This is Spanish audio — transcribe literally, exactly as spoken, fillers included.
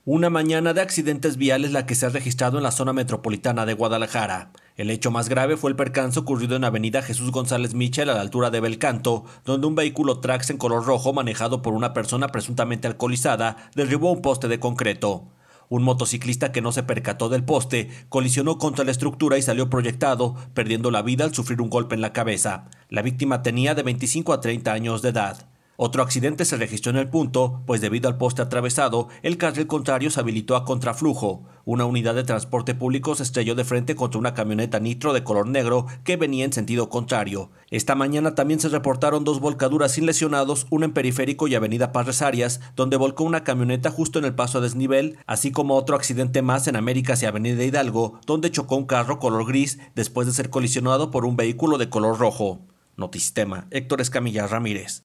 Una mañana de accidentes viales la que se ha registrado en la zona metropolitana de Guadalajara. El hecho más grave fue el percance ocurrido en Avenida Jesús González Mitchell a la altura de Belcanto, donde un vehículo Trax en color rojo manejado por una persona presuntamente alcoholizada derribó un poste de concreto. Un motociclista que no se percató del poste colisionó contra la estructura y salió proyectado, perdiendo la vida al sufrir un golpe en la cabeza. La víctima tenía de veinticinco a treinta años de edad. Otro accidente se registró en el punto, pues debido al poste atravesado, el carril contrario se habilitó a contraflujo. Una unidad de transporte público se estrelló de frente contra una camioneta nitro de color negro que venía en sentido contrario. Esta mañana también se reportaron dos volcaduras sin lesionados, una en Periférico y Avenida Parres Arias, donde volcó una camioneta justo en el paso a desnivel, así como otro accidente más en Américas y Avenida Hidalgo, donde chocó un carro color gris después de ser colisionado por un vehículo de color rojo. Notisistema, Héctor Escamilla Ramírez.